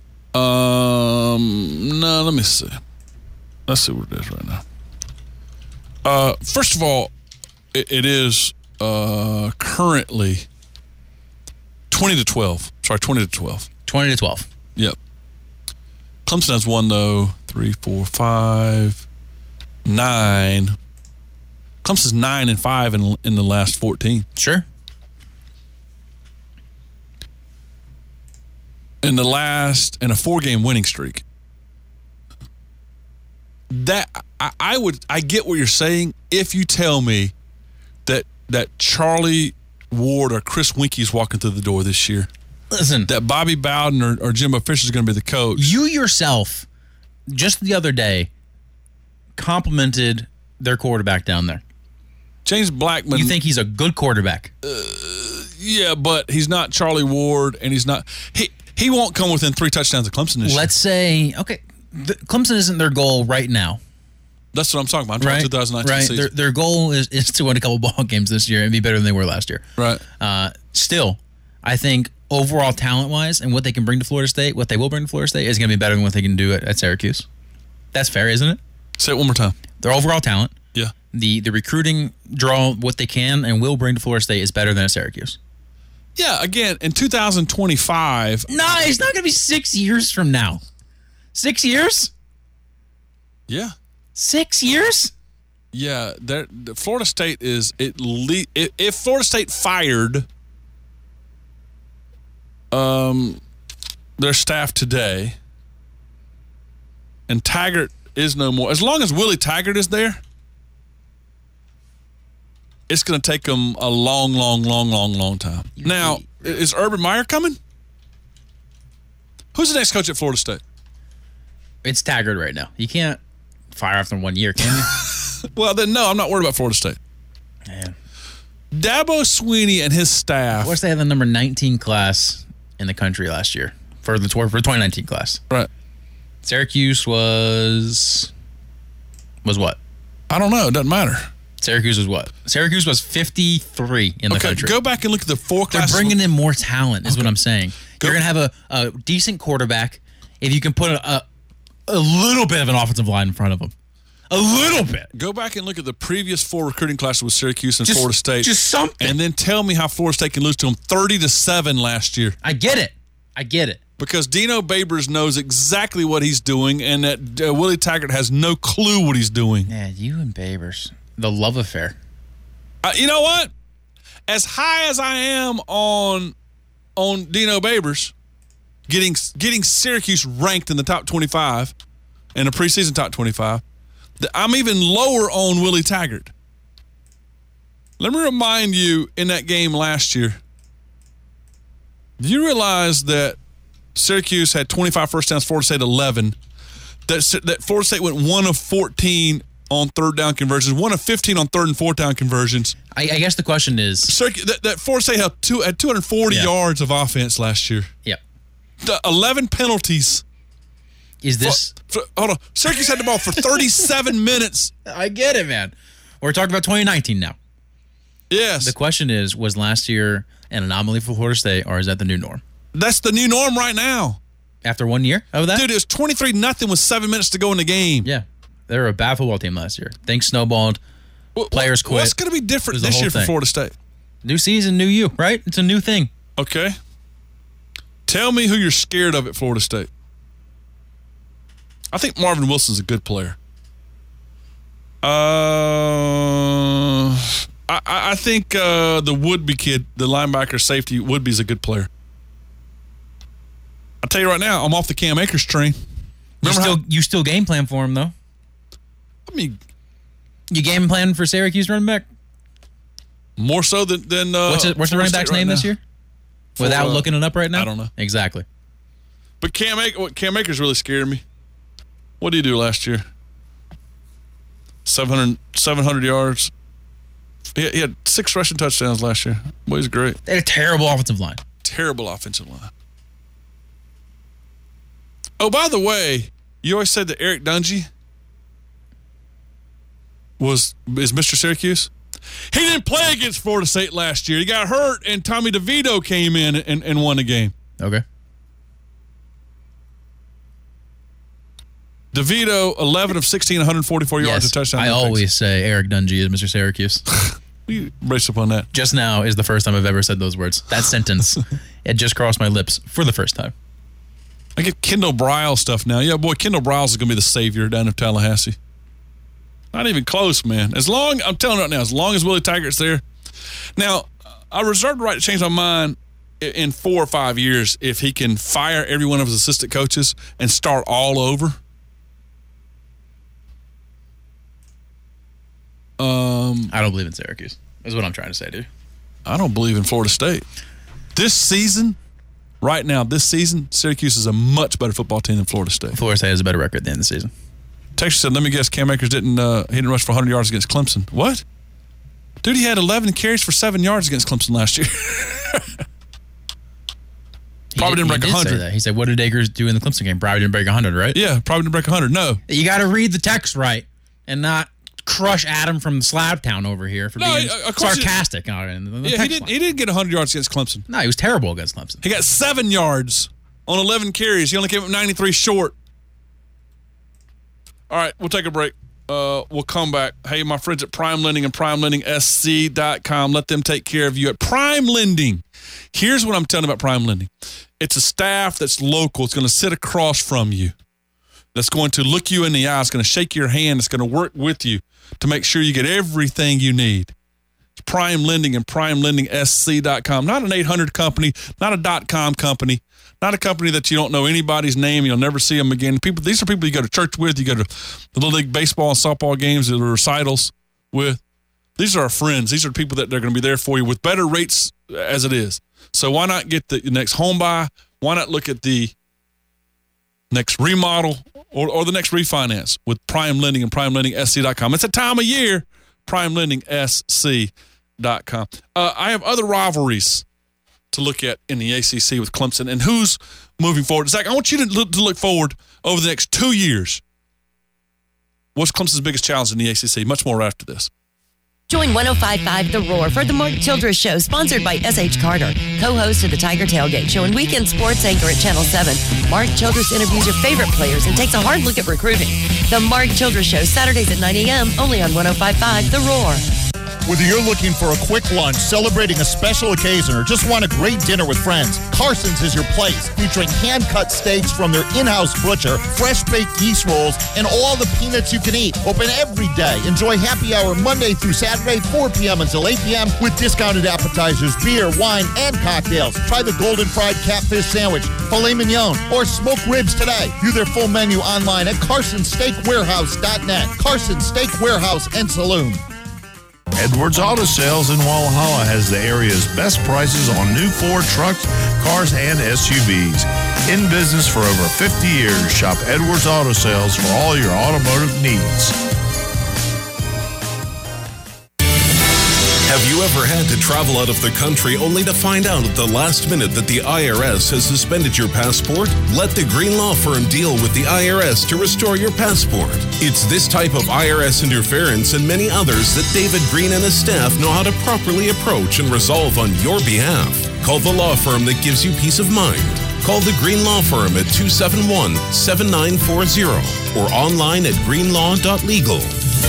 Um, no, let me see. Let's see what it is right now. Uh, first of all, it, it is uh, currently twenty to twelve. Sorry, twenty to twelve. twenty to twelve. Yep. Clemson has won, though, three, four, five, nine. Clemson's nine and five in, in the last fourteen. Sure. In the last, in a four-game winning streak. That, I, I would, I get what you're saying if you tell me that that Charlie Ward or Chris Winke's walking through the door this year. Listen. That Bobby Bowden or, or Jimbo Fisher is going to be the coach. You yourself, just the other day, complimented their quarterback down there. James Blackman. You think he's a good quarterback? Uh, yeah, but he's not Charlie Ward, and he's not. He he won't come within three touchdowns of Clemson this Let's year. say, okay, the, Clemson isn't their goal right now. That's what I'm talking about. I'm talking right? twenty nineteen right. season. Their, their goal is, is to win a couple ball games this year and be better than they were last year. Right. Uh, still, I think overall talent-wise and what they can bring to Florida State, what they will bring to Florida State is going to be better than what they can do at, at Syracuse. That's fair, isn't it? Say it one more time. Their overall talent. Yeah. The the recruiting draw, what they can and will bring to Florida State is better than at Syracuse. Yeah, again, in two thousand twenty-five. No, it's not going to be six years from now. Six years? Yeah. Six years? Yeah, the Florida State is at least if, if Florida State fired um their staff today and Taggart is no more, as long as Willie Taggart is there, it's going to take them a long, long, long, long, long time. Now, is Urban Meyer coming? Who's the next coach at Florida State? It's Taggart right now. You can't fire after one year, can you? Well, then, no, I'm not worried about Florida State. Man. Dabo Swinney and his staff. Of course, they had the number nineteen class in the country last year for the for the twenty nineteen class. Right. Syracuse was was what? I don't know. It doesn't matter. Syracuse was what? Syracuse was fifty-three in the okay, country. Go back and look at the four They're classes. bringing in more talent, is Okay. what I'm saying. Go- You're going to have a, a decent quarterback if you can put a, a, a little bit of an offensive line in front of him. A little bit. Go back and look at the previous four recruiting classes with Syracuse and Just- Florida State. just something. And then tell me how Florida State can lose to them thirty to seven last year. I get it. I get it. Because Dino Babers knows exactly what he's doing, and that uh, Willie Taggart has no clue what he's doing. Yeah, you and Babers. The love affair. Uh, you know what? As high as I am on on Dino Babers, getting getting Syracuse ranked in the top twenty-five, in the preseason top twenty-five, th- I'm even lower on Willie Taggart. Let me remind you, in that game last year, do you realize that Syracuse had twenty-five first downs, Florida State eleven, that, that Florida State went one of fourteen on third down conversions, one of fifteen on third and fourth down conversions. I, I guess the question is... Syracuse, that, that Florida State had, two, had two hundred forty Yeah. yards of offense last year. Yep. The eleven penalties. Is this... For, for, hold on. Syracuse had the ball for thirty-seven minutes. I get it, man. We're talking about twenty nineteen now. Yes. The question is, was last year an anomaly for Florida State, or is that the new norm? That's the new norm right now. After one year of that? Dude, it was twenty-three nothing with seven minutes to go in the game. Yeah. They were a bad football team last year. Things snowballed. Players quit. What's going to be different It was the this whole year for thing. Florida State? New season, new you, right? It's a new thing. Okay. Tell me who you're scared of at Florida State. I think Marvin Wilson's a good player. Uh, I, I think uh, the Woodby kid, the linebacker safety, Woodby's a good player. I'll tell you right now, I'm off the Cam Akers train. You Remember still, how- you still game plan for him, though? I mean, You game plan for Syracuse running back? more so than than uh, What's, it, what's the Florida running State back's right name now. this year? For, Without uh, looking it up right now? I don't know. Exactly. But Cam, Ak- what- Cam Akers really scared me. What did he do last year? seven hundred, seven hundred yards. He had, he had six rushing touchdowns last year. Boy, he's great. They had a terrible offensive line. Terrible offensive line. Oh, by the way, you always said that Eric Dungy was is Mister Syracuse. He didn't play against Florida State last year. He got hurt, and Tommy DeVito came in and, and won the game. Okay. DeVito, eleven of sixteen, one hundred forty-four yards Yes, of touchdown. I always say Eric Dungy is Mister Syracuse. You brace up on that. Just now is the first time I've ever said those words. That sentence, it just crossed my lips for the first time. I get Kendall Briles stuff now. Yeah, boy, Kendall Briles is going to be the savior down in Tallahassee. Not even close, man. As long, I'm telling you right now, as long as Willie Taggart's there. Now, I reserve the right to change my mind i- in four or five years if he can fire every one of his assistant coaches and start all over. Um, I don't believe in Syracuse. Is what I'm trying to say, dude. I don't believe in Florida State. This season, right now, this season, Syracuse is a much better football team than Florida State. Florida State has a better record at the end of the season. Texas said, let me guess, Cam Akers didn't uh, he didn't rush for one hundred yards against Clemson. What? Dude, he had eleven carries for seven yards against Clemson last year. He Probably did- didn't break he did say one hundred. that. He said, what did Akers do in the Clemson game? Probably didn't break one hundred, right? Yeah, probably didn't break one hundred. No. You got to read the text right and not crush Adam from Slabtown over here for No, being uh, of course he- sarcastic. on it in the Yeah, he text didn't, line. he didn't get one hundred yards against Clemson. No, he was terrible against Clemson. He got seven yards on eleven carries. He only came up ninety-three short. All right, we'll take a break. Uh, we'll come back. Hey, my friends at Prime Lending and Prime Lending S C dot com. Let them take care of you at Prime Lending. Here's what I'm telling you about Prime Lending. It's a staff that's local. It's going to sit across from you. That's going to look you in the eye. It's going to shake your hand. It's going to work with you to make sure you get everything you need. It's Prime Lending and Prime Lending S C dot com. Not an eight hundred company, not a dot com company, not a company that you don't know anybody's name. You'll never see them again. People, these are people you go to church with. You go to the Little League baseball and softball games, the recitals with. These are our friends. These are people that they're going to be there for you with better rates as it is. So why not get the next home buy? Why not look at the next remodel or, or the next refinance with Prime Lending and Prime Lending S C dot com? It's a time of year. Prime Lending S C dot com. Uh, I have other rivalries to look at in the A C C with Clemson and who's moving forward. Zach, I want you to look, to look forward over the next two years. What's Clemson's biggest challenge in the A C C? Much more after this. Join one oh five point five The Roar for the Mark Childress Show, sponsored by S H Carter, co-host of the Tiger Tailgate Show and weekend sports anchor at Channel seven. Mark Childress interviews your favorite players and takes a hard look at recruiting. The Mark Childress Show, Saturdays at nine a.m., only on one oh five point five The Roar. Whether you're looking for a quick lunch, celebrating a special occasion, or just want a great dinner with friends, Carson's is your place, featuring hand-cut steaks from their in-house butcher, fresh-baked yeast rolls, and all the peanuts you can eat. Open every day. Enjoy happy hour Monday through Saturday, four p.m. until eight p.m. with discounted appetizers, beer, wine, and cocktails. Try the golden fried catfish sandwich, filet mignon, or smoked ribs today. View their full menu online at carson steak warehouse dot net. Carson Steak Warehouse and Saloon. Edwards Auto Sales in Walhalla has the area's best prices on new Ford trucks, cars, and S U Vs. In business for over fifty years, shop Edwards Auto Sales for all your automotive needs. Have you ever had to travel out of the country only to find out at the last minute that the I R S has suspended your passport? Let the Green Law Firm deal with the I R S to restore your passport. It's this type of I R S interference and many others that David Green and his staff know how to properly approach and resolve on your behalf. Call the law firm that gives you peace of mind. Call the Green Law Firm at two seven one, seven nine four zero or online at greenlaw dot legal.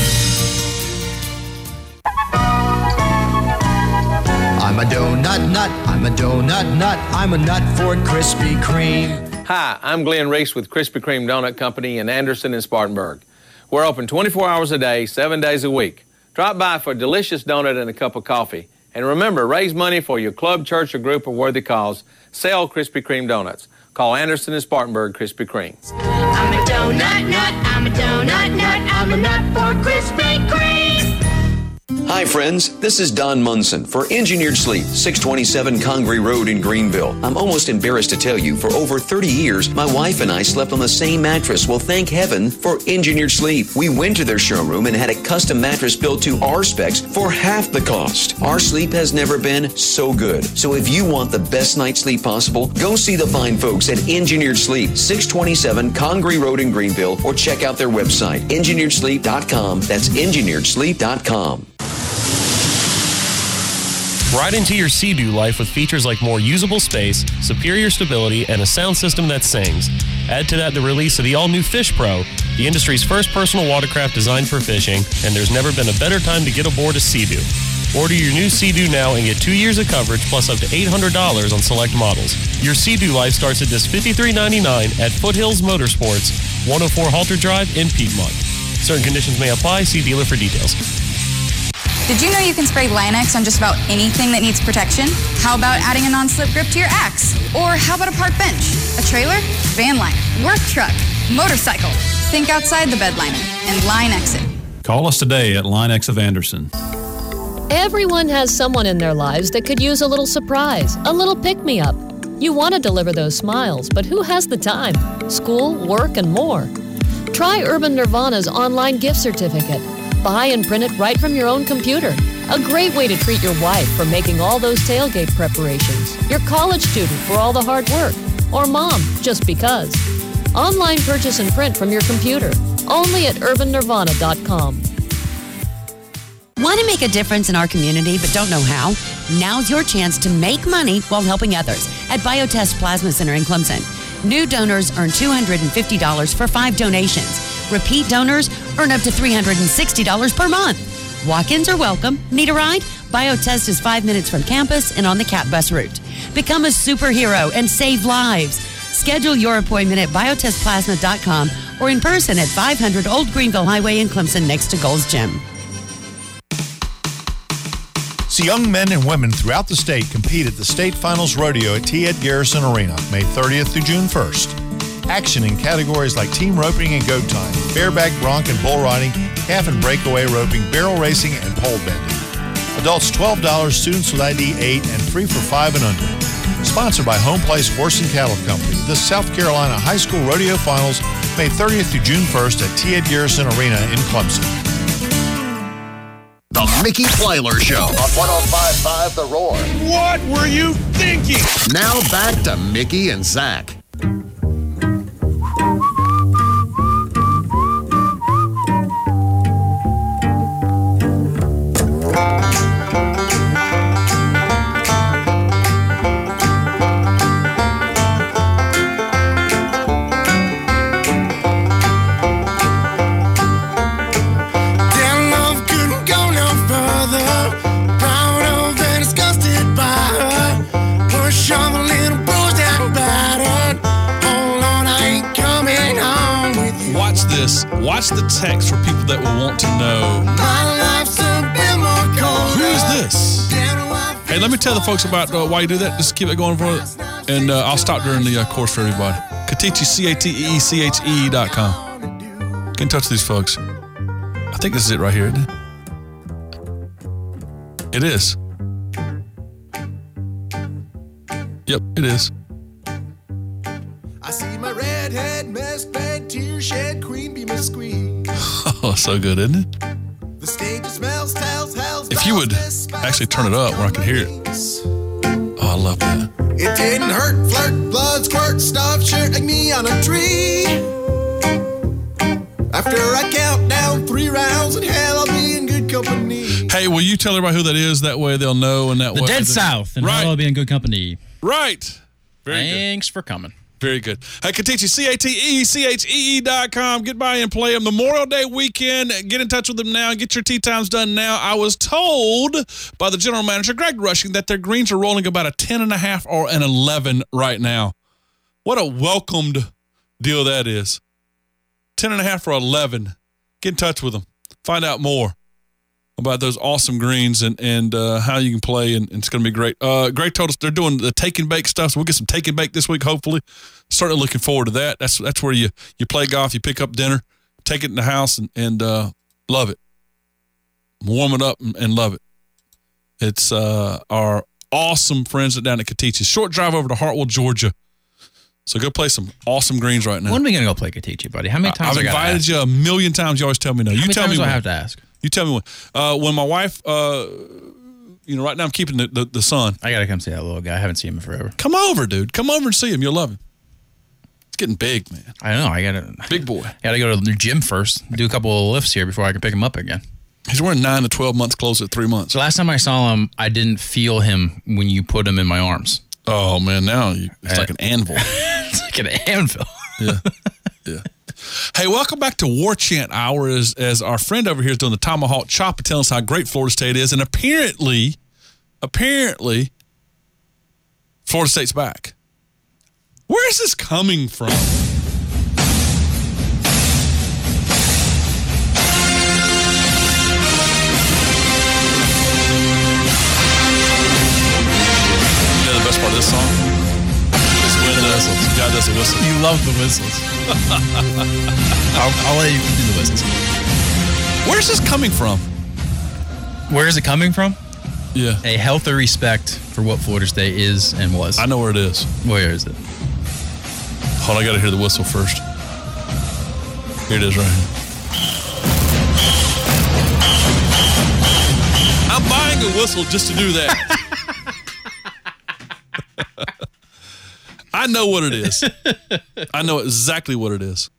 I'm a donut nut, I'm a donut nut, I'm a nut for Krispy Kreme. Hi, I'm Glenn Reese with Krispy Kreme Donut Company in Anderson and Spartanburg. We're open twenty-four hours a day, seven days a week. Drop by for a delicious donut and a cup of coffee. And remember, raise money for your club, church, or group of worthy cause. Sell Krispy Kreme donuts. Call Anderson and Spartanburg Krispy Kreme. I'm a donut nut, I'm a donut nut, I'm a nut for Krispy Kreme. Hi friends, this is Don Munson for Engineered Sleep, six twenty-seven Congaree Road in Greenville. I'm almost embarrassed to tell you, for over thirty years, my wife and I slept on the same mattress. Well, thank heaven for Engineered Sleep. We went to their showroom and had a custom mattress built to our specs for half the cost. Our sleep has never been so good. So if you want the best night's sleep possible, go see the fine folks at Engineered Sleep, six twenty-seven Congaree Road in Greenville, or check out their website, engineered sleep dot com. That's engineered sleep dot com. Ride into your Sea-Doo life with features like more usable space, superior stability, and a sound system that sings. Add to that the release of the all-new Fish Pro, the industry's first personal watercraft designed for fishing, and there's never been a better time to get aboard a Sea-Doo. Order your new Sea-Doo now and get two years of coverage plus up to eight hundred dollars on select models. Your Sea-Doo life starts at just fifty-three ninety-nine at Foothills Motorsports, one oh four Halter Drive in Piedmont. Certain conditions may apply. See dealer for details. Did you know you can spray Line-X on just about anything that needs protection? How about adding a non-slip grip to your axe? Or how about a park bench, a trailer, van liner, work truck, motorcycle? Think outside the bed liner and Line-X it. Call us today at Line-X of Anderson. Everyone has someone in their lives that could use a little surprise, a little pick-me-up. You want to deliver those smiles, but who has the time? School, work, and more. Try Urban Nirvana's online gift certificate. Buy and print it right from your own computer. A great way to treat your wife for making all those tailgate preparations, your college student for all the hard work, or mom, just because. Online purchase and print from your computer, only at urban nirvana dot com. Want to make a difference in our community but don't know how? Now's your chance to make money while helping others at Biotest Plasma Center in Clemson. New donors earn two hundred fifty dollars for five donations. Repeat donors earn up to three hundred sixty dollars per month. Walk-ins are welcome. Need a ride? Biotest is five minutes from campus and on the CAT bus route. Become a superhero and save lives. Schedule your appointment at biotest plasma dot com or in person at five hundred Old Greenville Highway in Clemson next to Gold's Gym. See young men and women throughout the state compete at the State Finals Rodeo at T. Ed Garrison Arena, May thirtieth through June first. Action in categories like team roping and goat tying, bareback, bronc, and bull riding, calf and breakaway roping, barrel racing, and pole bending. Adults twelve dollars, students with I D eight, and free for five and under. Sponsored by Home Place Horse and Cattle Company, the South Carolina High School Rodeo Finals, May thirtieth through June first at T. Ed Garrison Arena in Clemson. The Mickey Plyler Show on one oh five point five The Roar. What were you thinking? Now back to Mickey and Zach. This. Watch the text for people that will want to know. Who is this? Hey, let me tell the folks about uh, why you do that. Just keep it going for it. And uh, I'll stop during the uh, course for everybody. Katichi, C A T E E C H E E dot com. Get in touch with these folks. I think this is it right here, isn't it? It is. Yep, it is. I see my redhead, mask bag, tear shed, queen bee, miss squeak. Oh, so good, isn't it? The stage smells, tells, hells. If you would actually turn it up where I can hear it. Oh, I love that. It didn't hurt, flirt, blood, squirt, stuff, shirt like me on a tree. After I count down three rounds in hell, I'll be in good company. Hey, will you tell everybody who that is? That way they'll know, and that The way. Dead they- South, and right. I'll be in good company. Right. Very good. Thanks for coming. Very good. Hey, Katichi, C A T E C H E E dot com. Get by and play them. Memorial Day weekend. Get in touch with them now. Get your tee times done now. I was told by the general manager, Greg Rushing, that their greens are rolling about a ten and a half or an eleven right now. What a welcomed deal that is. ten and a half or eleven. Get in touch with them. Find out more about those awesome greens and, and uh, how you can play, and, and it's going to be great. Uh, Greg told us they're doing the take and bake stuff, so we'll get some take and bake this week, hopefully. Certainly looking forward to that. That's that's where you, you play golf, you pick up dinner, take it in the house, and, and uh, love it. Warm it up and, and love it. It's uh, our awesome friends down at Katichi's. Short drive over to Hartwell, Georgia. So go play some awesome greens right now. When are we going to go play Katichi, buddy? How many times I've I gotta invited ask? you a million times. You always tell me no. How You many tell times me do I when. have to ask? You tell me when. Uh, when my wife, uh, you know, right now I'm keeping the, the, the son. I got to come see that little guy. I haven't seen him in forever. Come over, dude. Come over and see him. You'll love him. It's getting big, man. I know. I got to. Big boy. Got to go to the gym first, do a couple of lifts here before I can pick him up again. He's wearing nine to twelve months clothes at three months. So last time I saw him, I didn't feel him when you put him in my arms. Oh, man. Now you, it's like an anvil. It's like an anvil. Yeah. Yeah. Hey, welcome back to War Chant Hour as, as our friend over here is doing the Tomahawk Chop and telling us how great Florida State is. And apparently, apparently, Florida State's back. Where is this coming from? You know the best part of this song? Is when the whistles. God does the whistle. You love the whistles. I'll, I'll let you do the whistles. Where's this coming from? Where is it coming from? Yeah. A healthy respect for what Florida State is and was. I know where it is. Where is it? Hold on, I got to hear the whistle first. Here it is right here. I'm buying a whistle just to do that. I know what it is. I know exactly what it is.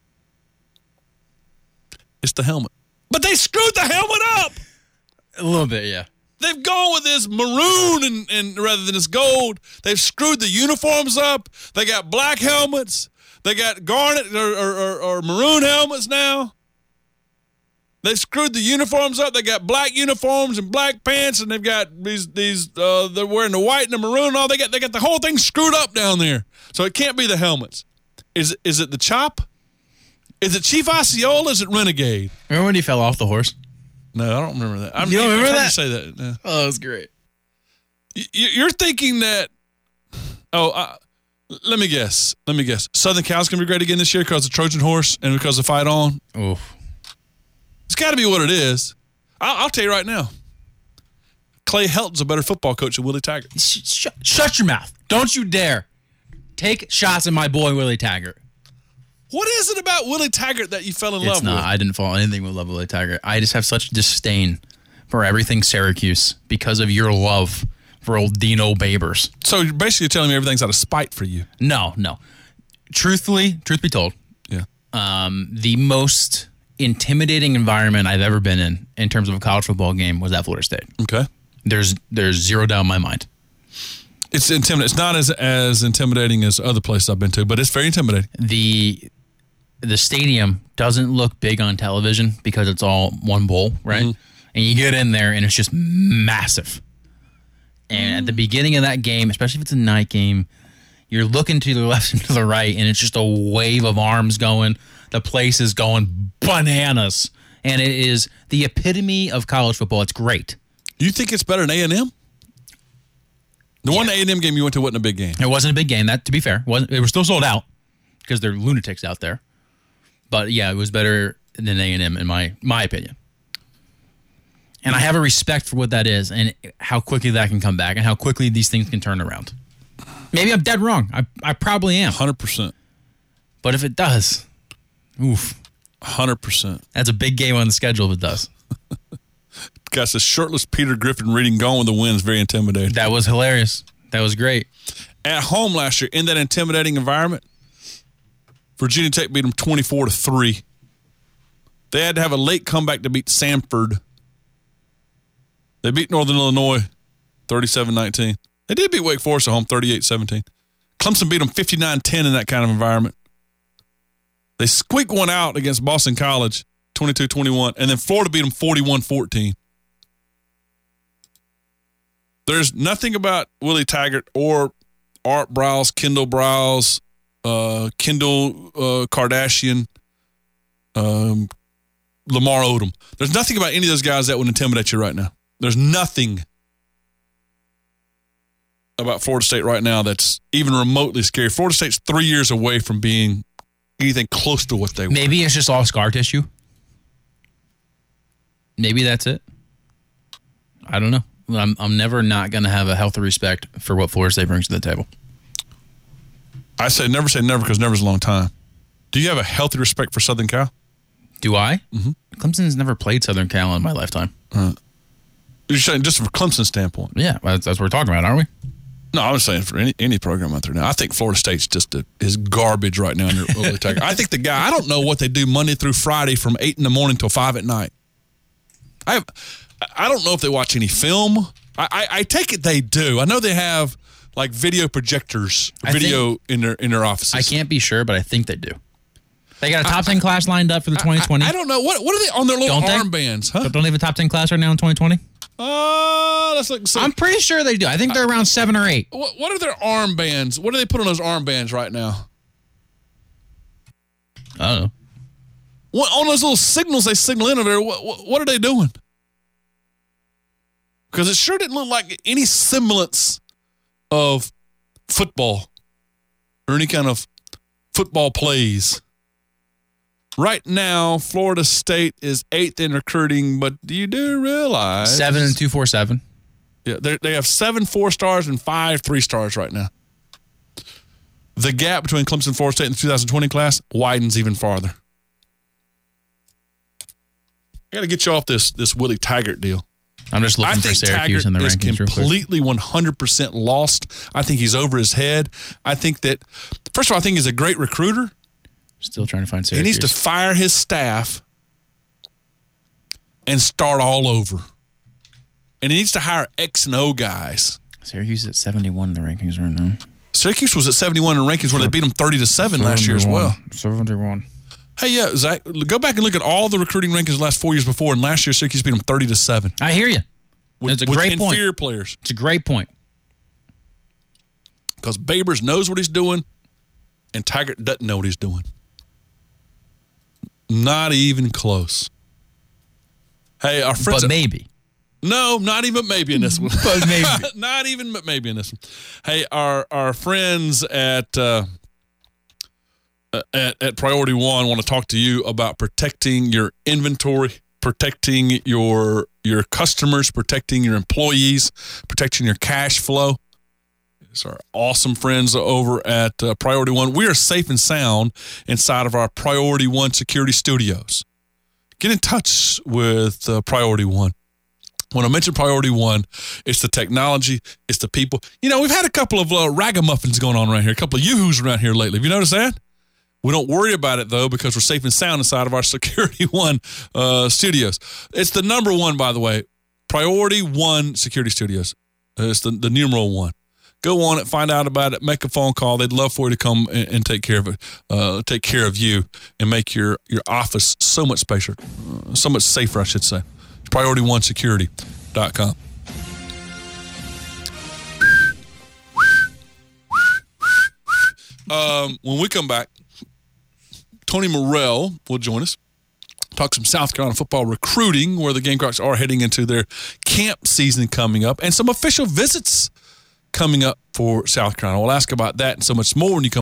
It's the helmet. But they screwed the helmet up. A little bit, yeah. They've gone with this maroon and, and rather than this gold. They've screwed the uniforms up. They got black helmets. They got garnet or, or, or, or maroon helmets now. They've screwed the uniforms up. They got black uniforms and black pants, and they've got these these. Uh, they're wearing the white and the maroon and all. They got they got the whole thing screwed up down there. So it can't be the helmets. Is is it the chop? Is it Chief Osceola? Is it Renegade? Remember when he fell off the horse? No, I don't remember that. I'm, You don't remember I've heard that? you say that. No. Oh, that was great. You- You're thinking that. Oh, uh, let me guess. Let me guess. Southern Cal's gonna be great again this year because of Trojan Horse and because of Fight On. Oof. It's got to be what it is. I'll, I'll tell you right now. Clay Helton's a better football coach than Willie Taggart. Sh- sh- shut your mouth. Don't you dare take shots at my boy Willie Taggart. What is it about Willie Taggart that you fell in It's love not. with? I didn't fall in anything with love Willie Taggart. I just have such disdain for everything Syracuse because of your love for old Dino Babers. So you're basically telling me everything's out of spite for you. No, no. Truthfully, truth be told, yeah. Um, the most intimidating environment I've ever been in, in terms of a college football game, was at Florida State. Okay. There's there's zero doubt in my mind. It's intimidating. It's not as as intimidating as other places I've been to, but it's very intimidating. The the stadium doesn't look big on television because it's all one bowl, right? Mm-hmm. And you get in there and it's just massive. And mm. at the beginning of that game, especially if it's a night game, you're looking to the left and to the right, and it's just a wave of arms going. The place is going bananas. And it is the epitome of college football. It's great. Do you think it's better than A and M? The yeah. one A and M game you went to wasn't a big game. It wasn't a big game, that to be fair. wasn't It was still sold out because they're lunatics out there. But, yeah, it was better than A and M in my my opinion. And I have a respect for what that is and how quickly that can come back and how quickly these things can turn around. Maybe I'm dead wrong. I I probably am. one hundred percent. But if it does, oof. one hundred percent. That's a big game on the schedule if it does. Got this shirtless Peter Griffin reading Gone with the Wind is very intimidating. That was hilarious. That was great. At home last year, in that intimidating environment, Virginia Tech beat them twenty-four to three. They had to have a late comeback to beat Samford. They beat Northern Illinois thirty-seven nineteen. They did beat Wake Forest at home thirty-eight seventeen. Clemson beat them fifty-nine ten in that kind of environment. They squeaked one out against Boston College twenty-two twenty-one, and then Florida beat them forty-one fourteen. There's nothing about Willie Taggart or Art Briles, Kendall Briles, uh, Kendall uh, Kardashian, um, Lamar Odom. There's nothing about any of those guys that would intimidate you right now. There's nothing about Florida State right now that's even remotely scary. Florida State's three years away from being anything close to what they were. Maybe it's just all scar tissue. Maybe that's it. I don't know. I'm I'm never not going to have a healthy respect for what Florida State brings to the table. I say never say never because never's a long time. Do you have a healthy respect for Southern Cal? Do I? Mm-hmm. Clemson's never played Southern Cal in my lifetime. Uh, you're saying just from Clemson's standpoint? Yeah, that's, that's what we're talking about, aren't we? No, I'm saying for any any program out there now. I think Florida State's just a, is garbage right now. Under Willie Taggart. I think the guy. I don't know what they do Monday through Friday from eight in the morning till five at night. I have. I don't know if they watch any film. I, I, I take it they do. I know they have like video projectors, video in their in their offices. I can't be sure, but I think they do. They got a top I, ten class lined up for the twenty twenty. I, I don't know. What what are they on their little armbands? Huh? Don't they have a top ten class right now in twenty twenty? Uh, that's like so, I'm pretty sure they do. I think they're around seven or eight. What, what are their armbands? What do they put on those armbands right now? I don't know. What, on those little signals they signal in over there, what, what, what are they doing? Because it sure didn't look like any semblance of football or any kind of football plays. Right now, Florida State is eighth in recruiting, but you do realize seven and two four seven. Yeah, they have seven four stars and five three stars right now. The gap between Clemson and Florida State in the two thousand twenty class widens even farther. I got to get you off this this Willie Taggart deal. I'm just looking I for think Syracuse Taggart in the is rankings. Completely one hundred percent lost. I think he's over his head. I think that, first of all, I think he's a great recruiter. Still trying to find Syracuse. He needs to fire his staff and start all over. And he needs to hire X and O guys. Syracuse is at seventy-one in the rankings right now. Syracuse was at seventy-one in the rankings where they beat them thirty to seven last year as well. seventy-one. Hey, yeah, Zach, go back and look at all the recruiting rankings the last four years before, and last year Syracuse beat them thirty to seven. I hear you. With, it's a with great inferior point. players. It's a great point. Because Babers knows what he's doing, and Taggart doesn't know what he's doing. Not even close. Hey, our friends. But maybe. No, not even maybe in this one. But maybe. Not even but maybe in this one. Hey, our our friends at uh, at at Priority One want to talk to you about protecting your inventory, protecting your your customers, protecting your employees, protecting your cash flow. It's our awesome friends over at uh, Priority One. We are safe and sound inside of our Priority One security studios. Get in touch with uh, Priority One. When I mention Priority One, it's the technology, it's the people. You know, we've had a couple of uh, ragamuffins going on around here, a couple of yoo-hoos around here lately. Have you noticed that? We don't worry about it, though, because we're safe and sound inside of our Security One uh, studios. It's the number one, by the way, Priority One Security Studios. Uh, it's the, the numeral one. Go on it, find out about it, make a phone call. They'd love for you to come and, and take care of it, uh, take care of you, and make your, your office so much spacier, uh, so much safer, I should say. It's priority one security dot com. Um, when we come back, Tony Morrell will join us. Talk some South Carolina football recruiting, where the Gamecocks are heading into their camp season coming up, and some official visits coming up for South Carolina. We'll ask about that and so much more when you come